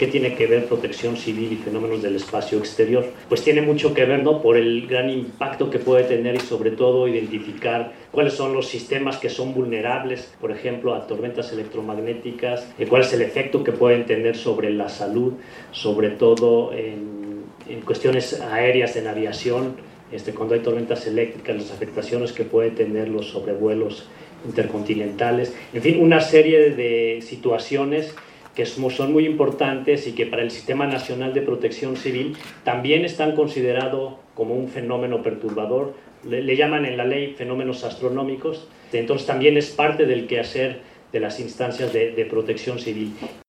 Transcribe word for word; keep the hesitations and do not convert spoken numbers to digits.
¿Qué tiene que ver protección civil y fenómenos del espacio exterior? Pues tiene mucho que ver, ¿no?, por el gran impacto que puede tener y sobre todo identificar cuáles son los sistemas que son vulnerables, por ejemplo, a tormentas electromagnéticas, cuál es el efecto que pueden tener sobre la salud, sobre todo en, en cuestiones aéreas, en aviación, este, cuando hay tormentas eléctricas, las afectaciones que pueden tener los sobrevuelos intercontinentales, en fin, una serie de situaciones que son muy importantes y que para el Sistema Nacional de Protección Civil también están considerados como un fenómeno perturbador. Le, le llaman en la ley fenómenos astronómicos, entonces también es parte del quehacer de las instancias de, de protección civil.